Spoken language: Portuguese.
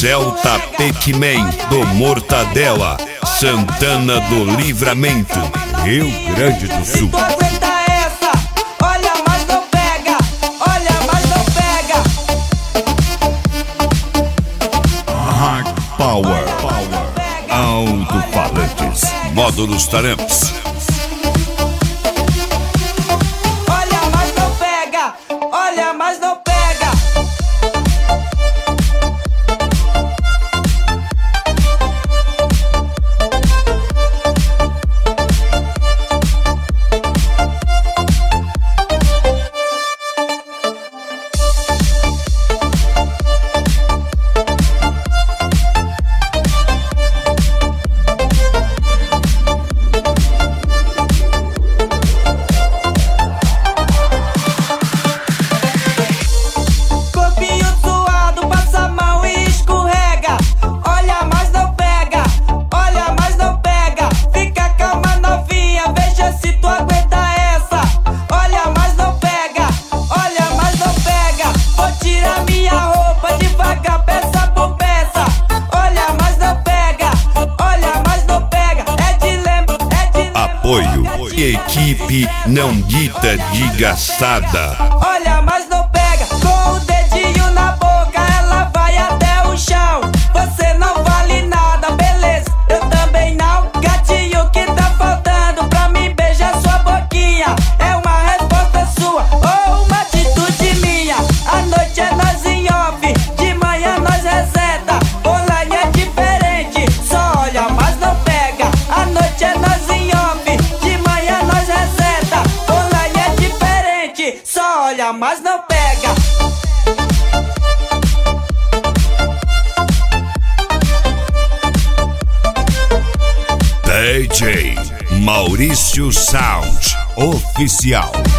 Celta Pac-Man do Mortadela, Santana do Livramento, Rio Grande do Sul. Hard Power, alto-falantes, módulos taramps. Olha, mas não pega, olha, mas não pega. Apoio, equipe não dita de gastada. Olha, mas não pega. Com o dedinho na boca, ela vai até o chão. Você não vale nada, beleza? Eu também não. Gatinho, que tá faltando pra mim beijar sua boquinha? É uma resposta sua ou uma atitude minha? À noite é nós em off, de manhã nós reseta. Online é diferente, só olha, mas não pega. À noite é nós em off, de manhã nós reseta. Online é diferente, só olha, mas não pega. DJ Maurício Sound Oficial.